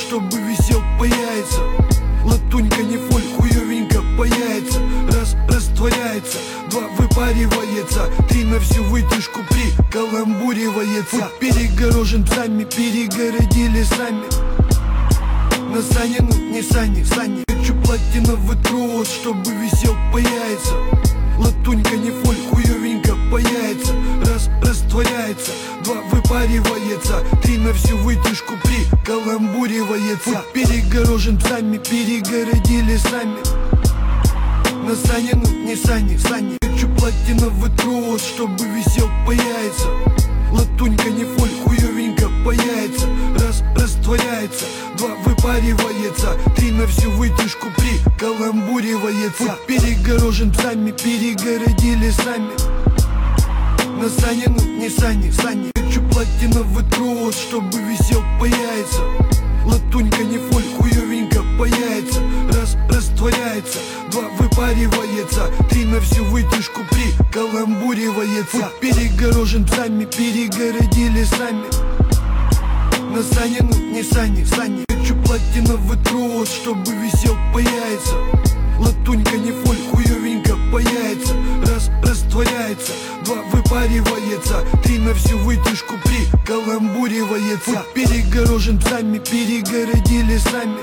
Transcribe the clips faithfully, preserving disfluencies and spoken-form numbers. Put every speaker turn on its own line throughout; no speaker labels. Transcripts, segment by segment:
чтобы висел по яйца. Латунька не фоль, хуёвенько по яйца. Раз растворяется, два выпаривается, три на всю вытяжку прикаламбуривается. Перегорожен псами, перегородили сами. На сане, ну не сани, сани. Хочу платиновый трос, чтобы висел по яйца. Латунька не фоль, хуёвенько по яйца. Раз растворяется, два выпаривается, три на всю вытяжку прикаламбуривается. Перегорожен псами, перегородили сами. На сане, ну не сани, сани. Хочу платиновый трос, чтобы висел по яйца. Латунька не фоль, хуёвенько по яйца. Раз растворяется, два выпаривается, три на всю вытяжку прикаламбуривается. Перегорожен псами, перегородили сами. На сане, ну не сани, сани. Хочу платиновый трос, чтобы висел по яйца. Латунька не фоль, хуёвенько по яйца. Раз растворяется, два выпаривается, три на всю вытяжку прикаламбуривается. Перегорожен псами, перегородили сами. На сане, ну не сани, сани. Хочу платиновый трос, чтобы висел по яйца. Латунька не фоль, хуёвенько по яйца. Раз растворяется, два выпаривается, три на всю вытяжку прикаламбуривается. Перегорожен псами, перегородили сами.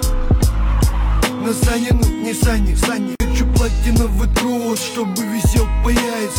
На сане, ну не сани, сани. Хочу платиновый трос, чтобы висел по яйца.